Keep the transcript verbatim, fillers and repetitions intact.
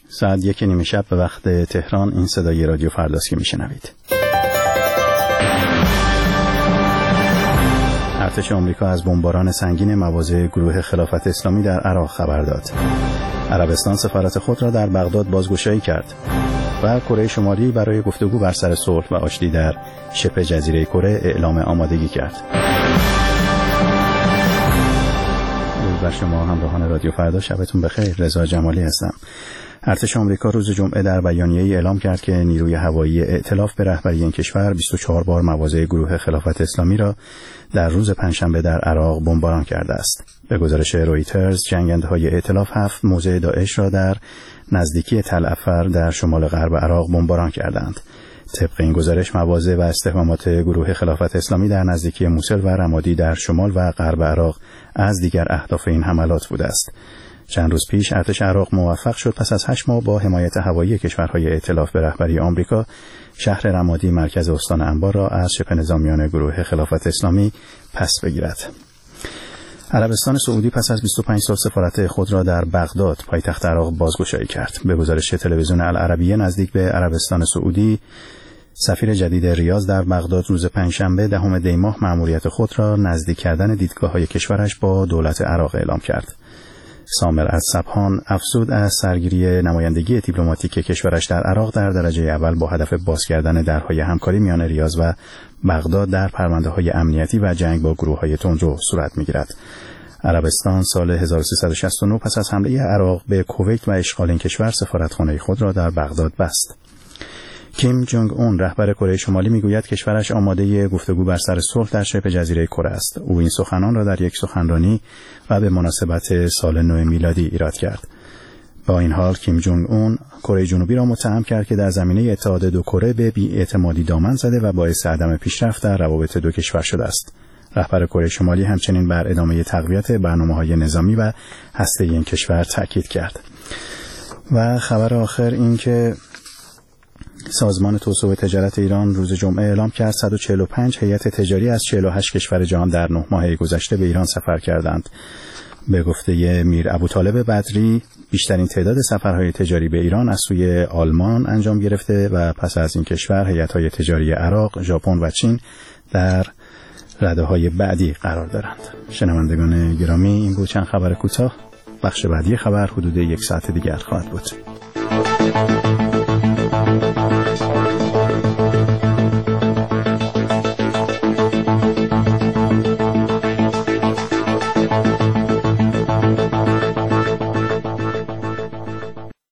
ساعت یک نیمه شب به وقت تهران. این صدای رادیو فرداست که میشنوید. ارتش آمریکا از بمباران سنگین مواضع گروه خلافت اسلامی در عراق خبر داد. عربستان سفارت خود را در بغداد بازگشایی کرد و کره شمالی برای گفتگو بر سر صلح و آشتی در شبه جزیره کره اعلام آمادگی کرد. بر شما همراهان رادیو فردا شبتون بخیر. رضا جمالی هستم. ارتش آمریکا روز جمعه در بیانیه‌ای اعلام کرد که نیروی هوایی ائتلاف به رهبری این کشور بیست و چهار بار مواضع گروه خلافت اسلامی را در روز پنجشنبه در عراق بمباران کرده است. به گزارش رویترز، جنگنده‌های ائتلاف هفت موضع داعش را در نزدیکی تل افر در شمال غرب عراق بمباران کردند. طبق این گزارش، مواضع و استحکامات گروه خلافت اسلامی در نزدیکی موصل و رمادی در شمال و غرب عراق از دیگر اهداف این حملات بوده است. چند روز پیش ارتش عراق موفق شد پس از هشت ماه با حمایت هوایی کشورهای ائتلاف به رهبری آمریکا شهر رمادی مرکز استان انبار را از شبه نظامیان گروه خلافت اسلامی پس بگیرد. عربستان سعودی پس از بیست و پنج سال سفارت خود را در بغداد پایتخت عراق بازگشایی کرد. به گزارش تلویزیون العربیه، نزدیک به عربستان سعودی، سفیر جدید ریاض در بغداد روز پنجشنبه دهم دی ماه مأموریت خود را نزدیک کردن دیدگاه‌های کشورش با دولت عراق اعلام کرد. سامر الصبحان افزود از سرگیری نمایندگی دیپلماتیک کشورش در عراق در درجه اول با هدف باز کردن درهای همکاری میان ریاض و بغداد در پرونده‌های امنیتی و جنگ با گروه‌های تندرو صورت می‌گیرد. عربستان سال هزار و سیصد و شصت و نه پس از حمله عراق به کویت و اشغال این کشور سفارتخانه خود را در بغداد بست. کیم جونگ اون، رهبر کره شمالی، میگوید کشورش آماده گفتگو بر سر صلح در شبه جزیره کره است. او این سخنان را در یک سخنرانی و به مناسبت سال نو میلادی ایراد کرد. با این حال کیم جونگ اون کره جنوبی را متهم کرد که در زمینه اتحاد دو کره به بی‌اعتمادی دامن زده و باعث عدم پیشرفت در روابط دو کشور شده است. رهبر کره شمالی همچنین بر ادامه تقویت برنامه‌های نظامی و هسته‌ای این کشور تاکید کرد. و خبر آخر این که سازمان توسعه تجارت ایران روز جمعه اعلام کرد صد و چهل و پنج هیئت تجاری از چهل و هشت کشور جهان در نه ماه گذشته به ایران سفر کردند. به گفته میر ابوطالب بدری، بیشترین تعداد سفرهای تجاری به ایران از سوی آلمان انجام گرفته و پس از این کشور هیئت‌های تجاری عراق، ژاپن و چین در رده‌های بعدی قرار دارند. شنوندگان گرامی، این بود چند خبر کوتاه. بخش بعدی خبر حدود یک ساعت دیگر خواهد بود.